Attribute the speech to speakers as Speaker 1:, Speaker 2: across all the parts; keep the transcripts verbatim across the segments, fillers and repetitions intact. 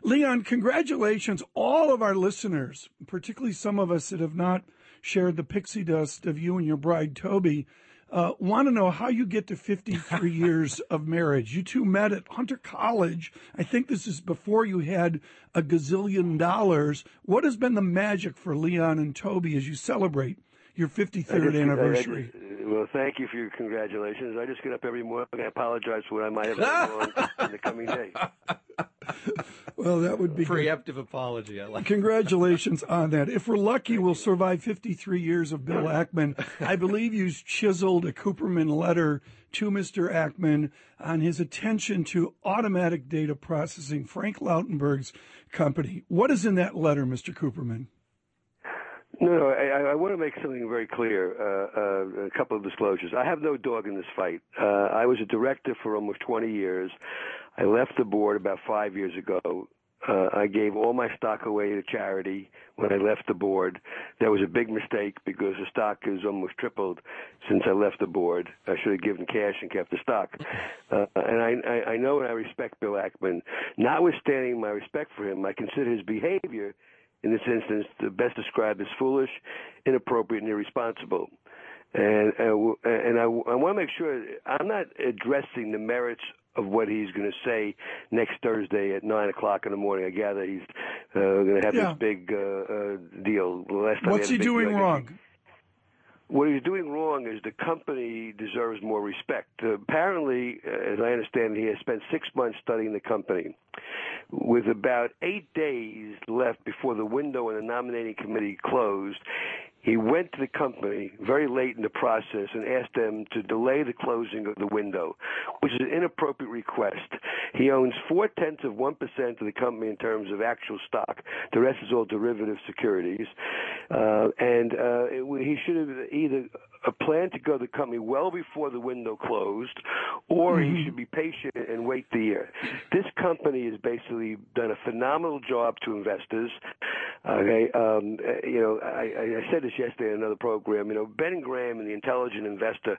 Speaker 1: Leon, congratulations. All of our listeners, particularly some of us that have not shared the pixie dust of you and your bride, Toby, uh, want to know how you get to fifty-three years of marriage. You two met at Hunter College. I think this is before you had a gazillion dollars. What has been the magic for Leon and Toby as you celebrate your fifty-third
Speaker 2: just,
Speaker 1: anniversary?
Speaker 2: I just, well, thank you for your congratulations. I just get up every morning. I apologize for what I might have done wrong in the coming day.
Speaker 1: Well, that would be
Speaker 3: preemptive
Speaker 1: good.
Speaker 3: apology. I like.
Speaker 1: Congratulations on that. If we're lucky, we'll survive fifty-three years of Bill Ackman. I believe you chiseled a Cooperman letter to Mister Ackman on his attention to automatic data processing, Frank Lautenberg's company. What is in that letter, Mister Cooperman?
Speaker 2: No, no, I, I want to make something very clear, uh, uh, a couple of disclosures. I have no dog in this fight. Uh, I was a director for almost twenty years. I left the board about five years ago. Uh, I gave all my stock away to charity when I left the board. That was a big mistake because the stock has almost tripled since I left the board. I should have given cash and kept the stock. Uh, and I, I, I know and I respect Bill Ackman. Notwithstanding my respect for him, I consider his behavior in this instance the best described as foolish, inappropriate, and irresponsible. And, uh, and I, I want to make sure I'm not addressing the merits of what he's going to say next Thursday at nine o'clock in the morning. I gather he's uh, going to have
Speaker 1: Yeah.
Speaker 2: this big uh, uh, deal. The last time
Speaker 1: What's
Speaker 2: he,
Speaker 1: he
Speaker 2: had a big
Speaker 1: doing
Speaker 2: deal,
Speaker 1: wrong?
Speaker 2: What he's doing wrong is the company deserves more respect. Uh, apparently, uh, as I understand, he has spent six months studying the company. With about eight days left before the window in the nominating committee closed, he went to the company very late in the process and asked them to delay the closing of the window, which is an inappropriate request. He owns four-tenths of one percent of the company in terms of actual stock. The rest is all derivative securities. Uh, and uh, it, he should have either a plan to go to the company well before the window closed, or mm-hmm. he should be patient and wait the year. This company has basically done a phenomenal job to investors. Okay, um, you know, I, I said this yesterday in another program. You know, Ben Graham and the Intelligent Investor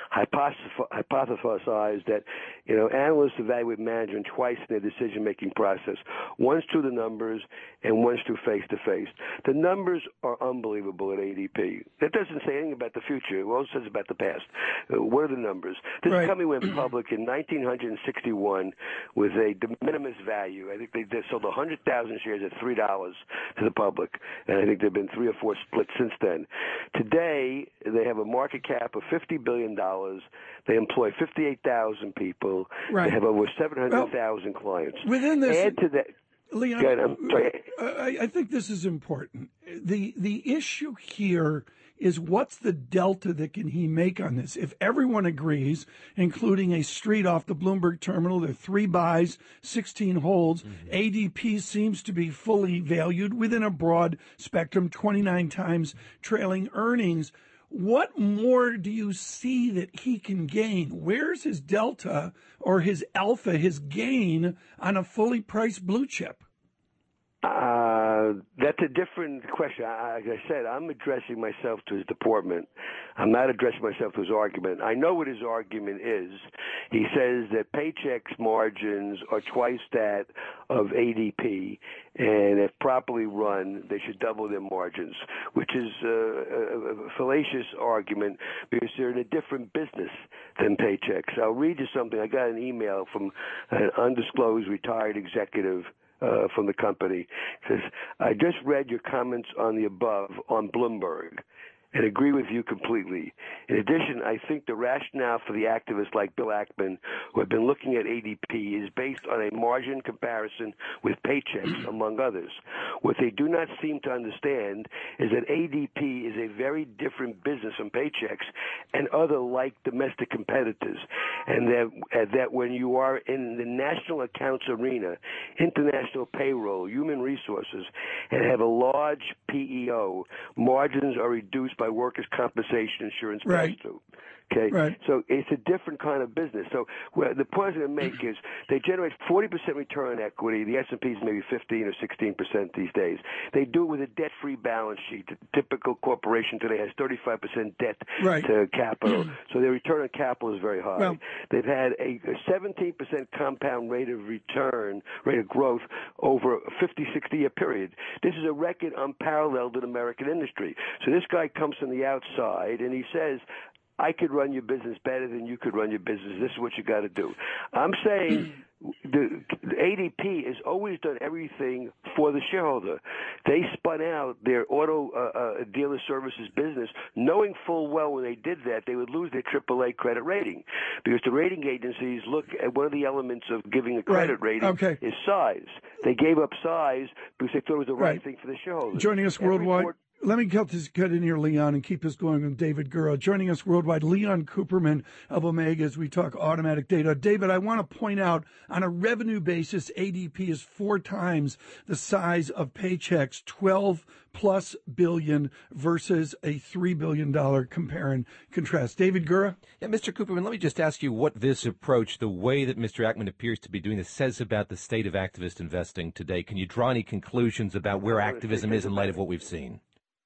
Speaker 2: hypothesized that, you know, analysts evaluate management twice in their decision-making process, once through the numbers and once through face-to-face. The numbers are unbelievable at A D P. That doesn't say anything about the future. It also says about the past. Uh, what are the numbers? This
Speaker 1: right.
Speaker 2: company went public in nineteen sixty-one with a de minimis value. I think they, they sold one hundred thousand shares at three dollars to the public, and I think there have been three or four splits since then. Today, they have a market cap of fifty billion dollars. They employ fifty-eight thousand people.
Speaker 1: Right.
Speaker 2: They have over seven hundred thousand well, clients.
Speaker 1: Within this,
Speaker 2: add to that.
Speaker 1: Leon,
Speaker 2: ahead, I'm sorry.
Speaker 1: I, I think this is important. The the issue here is what's the delta that can he make on this? If everyone agrees, including a street off the Bloomberg terminal, there are three buys, sixteen holds. Mm-hmm. A D P seems to be fully valued within a broad spectrum, twenty-nine times trailing earnings. What more do you see that he can gain? Where's his delta or his alpha, his gain on a fully priced blue chip?
Speaker 2: Uh, that's a different question. I, as I said, I'm addressing myself to his deportment. I'm not addressing myself to his argument. I know what his argument is. He says that Paychex's margins are twice that of A D P, and if properly run, they should double their margins, which is uh, a fallacious argument because they're in a different business than Paychex. I'll read you something. I got an email from an undisclosed retired executive Uh, from the company. It says, I just read your comments on the above on Bloomberg and agree with you completely. In addition, I think the rationale for the activists like Bill Ackman, who have been looking at A D P, is based on a margin comparison with Paychex, among others. What they do not seem to understand is that A D P is a very different business from Paychex and other like domestic competitors, and that, uh, that when you are in the national accounts arena, international payroll, human resources, and have a large P E O, margins are reduced by workers' compensation insurance
Speaker 1: right.
Speaker 2: pass-through. Okay,
Speaker 1: right.
Speaker 2: so it's a different kind of business. So well, the point I was going to make is they generate forty percent return on equity. The S and P is maybe fifteen or sixteen percent these days. They do it with a debt-free balance sheet. The typical corporation today has thirty-five percent debt
Speaker 1: right.
Speaker 2: to capital, so their return on capital is very high.
Speaker 1: Well,
Speaker 2: they've had a seventeen percent compound rate of return, rate of growth over a fifty, sixty year period. This is a record unparalleled in American industry. So this guy comes from the outside and he says, I could run your business better than you could run your business. This is what you got to do. I'm saying the, the A D P has always done everything for the shareholder. They spun out their auto uh, uh, dealer services business, knowing full well when they did that they would lose their triple A credit rating, because the rating agencies look at one of the elements of giving a credit
Speaker 1: right.
Speaker 2: rating
Speaker 1: okay.
Speaker 2: is size. They gave up size because they thought it was the right,
Speaker 1: right.
Speaker 2: thing for the shareholders.
Speaker 1: Joining us
Speaker 2: Every
Speaker 1: worldwide.
Speaker 2: board-
Speaker 1: Let me cut this cut in here, Leon, and keep this going with David Gura. Joining us worldwide, Leon Cooperman of Omega as we talk automatic data. David, I want to point out on a revenue basis, A D P is four times the size of Paychex, twelve plus billion versus a three billion dollars compare and contrast. David Gura?
Speaker 3: Yeah, Mister Cooperman, let me just ask you what this approach, the way that Mister Ackman appears to be doing this, says about the state of activist investing today. Can you draw any conclusions about where activism is in light of what we've seen?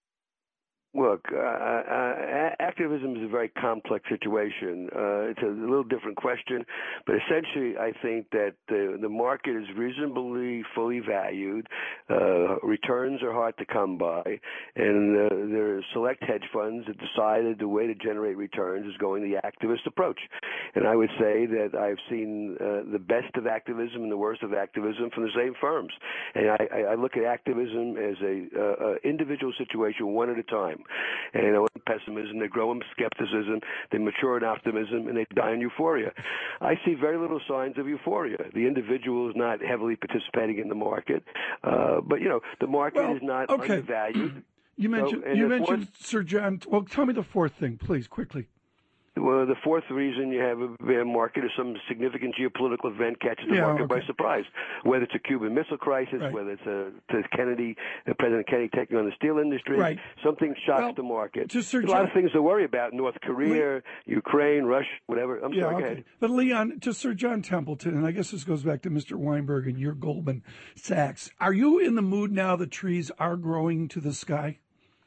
Speaker 2: Look, uh, uh, activism is a very complex situation. Uh, it's a little different question, but essentially I think that the, the market is reasonably fully valued. Uh, returns are hard to come by, and uh, there are select hedge funds that decided the way to generate returns is going the activist approach. And I would say that I've seen uh, the best of activism and the worst of activism from the same firms. And I, I look at activism as a uh, individual situation one at a time. And you know, pessimism, they grow in skepticism, they mature in optimism, and they die in euphoria. I see very little signs of euphoria. The individual is not heavily participating in the market, uh, but you know, the market
Speaker 1: well,
Speaker 2: is not
Speaker 1: okay.
Speaker 2: undervalued.
Speaker 1: You mentioned
Speaker 2: so,
Speaker 1: you mentioned
Speaker 2: fourth,
Speaker 1: Sir John. Well, tell me the fourth thing, please, quickly.
Speaker 2: Well, the fourth reason you have a bear market is some significant geopolitical event catches the
Speaker 1: yeah,
Speaker 2: market
Speaker 1: okay.
Speaker 2: by surprise. Whether it's a Cuban Missile Crisis,
Speaker 1: right.
Speaker 2: whether it's a to Kennedy, uh, President Kennedy taking on the steel industry,
Speaker 1: right.
Speaker 2: something shocks
Speaker 1: well,
Speaker 2: the market.
Speaker 1: There's
Speaker 2: a lot of things to worry about: North Korea,
Speaker 1: Le-
Speaker 2: Ukraine, Russia, whatever. I'm
Speaker 1: yeah,
Speaker 2: sorry.
Speaker 1: okay.
Speaker 2: Go ahead.
Speaker 1: But Leon, to Sir John Templeton, and I guess this goes back to Mister Weinberg and your Goldman Sachs. Are you in the mood now that trees are growing to the sky?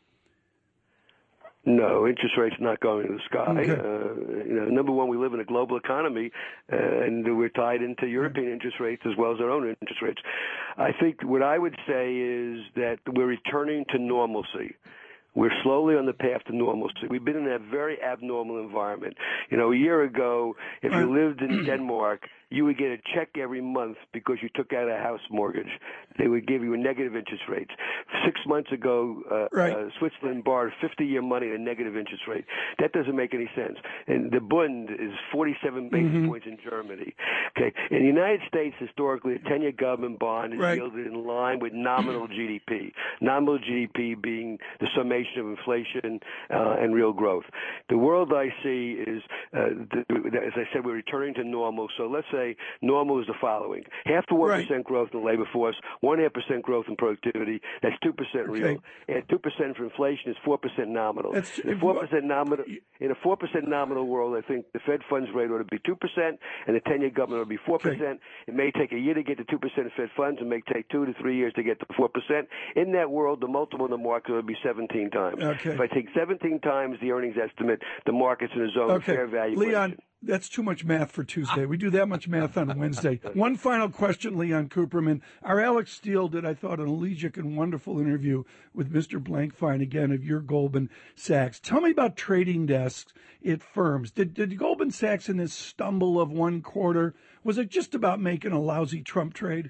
Speaker 2: No, interest rates not going to the sky.
Speaker 1: Okay.
Speaker 2: Uh, you know, number one, we live in a global economy, uh, and we're tied into European interest rates as well as our own interest rates. I think what I would say is that we're returning to normalcy. We're slowly on the path to normalcy. We've been in a very abnormal environment. You know, a year ago, if you lived in Denmark, you would get a check every month because you took out a house mortgage. They would give you a negative interest rate. Six months ago, uh,
Speaker 1: right.
Speaker 2: uh, Switzerland borrowed fifty-year money at a negative interest rate. That doesn't make any sense. And the Bund is forty-seven basis
Speaker 1: mm-hmm.
Speaker 2: points in Germany. Okay, in the United States, historically, a ten-year government bond is
Speaker 1: right.
Speaker 2: yielded in line with nominal G D P. Nominal G D P being the summation of inflation uh, and real growth. The world I see is, uh, the, as I said, we're returning to normal. So let's say normal is the following: half to one
Speaker 1: right.
Speaker 2: percent growth in the labor force, one half percent growth in productivity. That's two percent
Speaker 1: okay.
Speaker 2: real. And two percent for inflation is four percent nominal.
Speaker 1: That's,
Speaker 2: in a four percent nominal in a four percent nominal world, I think the Fed funds rate ought to be two percent, and the ten-year government ought to be four percent. Okay. It may take a year to get to two percent of Fed funds, and may take two to three years to get to four percent. In that world, the multiple in the market would be seventeen times.
Speaker 1: Okay.
Speaker 2: If I take seventeen times the earnings estimate, the market's in a zone
Speaker 1: okay.
Speaker 2: of fair valuation.
Speaker 1: Leon, that's too much math for Tuesday. We do that much math on Wednesday. One final question, Leon Cooperman. Our Alex Steele did, I thought, an elegiac and wonderful interview with Mister Blankfein, again, of your Goldman Sachs. Tell me about trading desks at firms. Did, did Goldman Sachs in this stumble of one quarter, was it just about making a lousy Trump trade?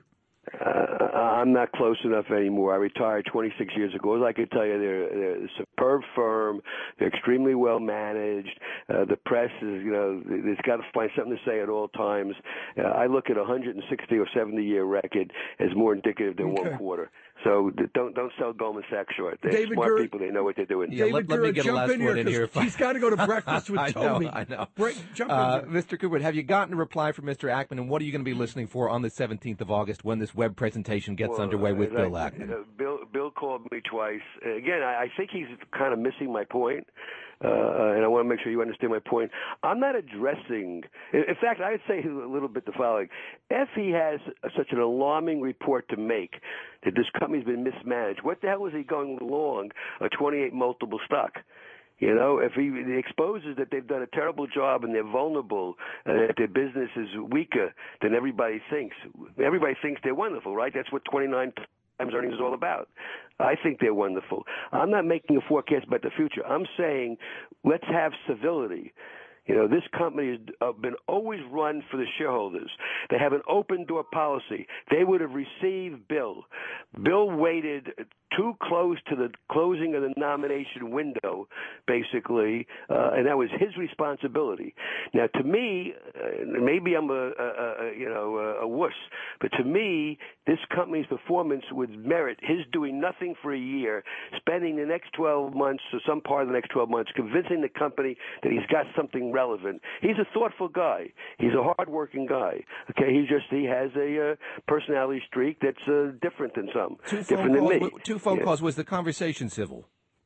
Speaker 2: Uh, I'm not close enough anymore. I retired twenty-six years ago. As I could tell you, they're, they're a superb firm. They're extremely well managed. Uh, the press is, you know, it's got to find something to say at all times. Uh, I look at a one hundred sixty or seventy year record as more indicative than
Speaker 1: okay.
Speaker 2: one quarter. So don't don't sell Goldman Sachs short. They're
Speaker 1: David
Speaker 2: smart
Speaker 1: Gura,
Speaker 2: people. They know what they're doing.
Speaker 3: Yeah,
Speaker 1: David
Speaker 3: let, let
Speaker 1: Gura,
Speaker 3: me get a last
Speaker 1: in
Speaker 3: word in here.
Speaker 1: He's got to go to breakfast with
Speaker 3: I
Speaker 1: Toby.
Speaker 3: know, I know.
Speaker 1: Break, jump
Speaker 3: uh,
Speaker 1: in here.
Speaker 3: Mister Cooper, have you gotten a reply from Mister Ackman, and what are you going to be listening for on the seventeenth of August when this web presentation gets
Speaker 2: well,
Speaker 3: underway with
Speaker 2: uh,
Speaker 3: Bill
Speaker 2: I,
Speaker 3: Ackman?
Speaker 2: Uh, Bill, Bill called me twice. Uh, again, I, I think he's kind of missing my point. uh, and I want to make sure you understand my point. I'm not addressing. In fact, I would say a little bit the following: if he has such an alarming report to make that this company's been mismanaged, what the hell is he going along a twenty-eight multiple stock? You know, if he exposes that they've done a terrible job and they're vulnerable and that their business is weaker than everybody thinks, everybody thinks they're wonderful, right? That's what twenty-nine times earnings is all about. I think they're wonderful. I'm not making a forecast about the future. I'm saying let's have civility. You know, this company has uh, been always run for the shareholders. They have an open door policy. They would have received Bill. Bill waited too close to the closing of the nomination window, basically, uh, and that was his responsibility. Now, to me, uh, maybe I'm a, a, a you know a, a wuss, but to me, this company's performance would merit his doing nothing for a year, spending the next twelve months or some part of the next twelve months convincing the company that he's got something relevant. He's a thoughtful guy. He's a hardworking guy. Okay, he just he has a uh, personality streak that's uh, different than some,
Speaker 3: two
Speaker 2: different than me.
Speaker 3: Two phone
Speaker 2: yeah.
Speaker 3: calls. Was the conversation civil?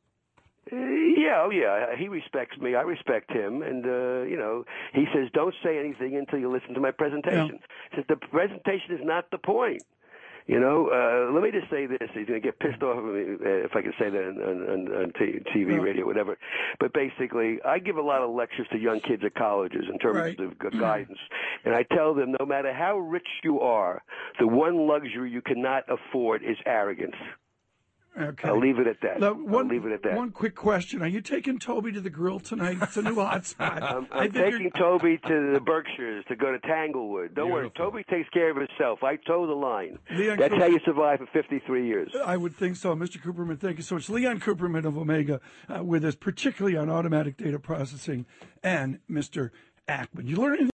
Speaker 2: Uh, yeah, oh yeah. He respects me. I respect him, and uh, you know, he says, "Don't say anything until you listen to my presentation." Yeah. Says the presentation is not the point. You know, uh, let me just say this. He's going to get pissed off at me uh, if I can say that on, on, on T V, radio, whatever. But basically, I give a lot of lectures to young kids at colleges in terms right. of guidance. And I tell them, no matter how rich you are, the one luxury you cannot afford is arrogance.
Speaker 1: Okay.
Speaker 2: I'll leave it at that.
Speaker 1: Now, one,
Speaker 2: I'll leave it at that.
Speaker 1: One quick question. Are you taking Toby to the grill tonight? It's a new hot spot.
Speaker 2: I'm, I'm taking Toby to the Berkshires to go to Tanglewood. Don't
Speaker 3: Beautiful.
Speaker 2: worry. Toby takes care of himself. I toe the line.
Speaker 1: Leon
Speaker 2: That's
Speaker 1: Cooper-
Speaker 2: how you survive for fifty-three years.
Speaker 1: I would think so. Mister Cooperman, thank you so much. Leon Cooperman of Omega uh, with us, particularly on automatic data processing, and Mister Ackman. You learn anything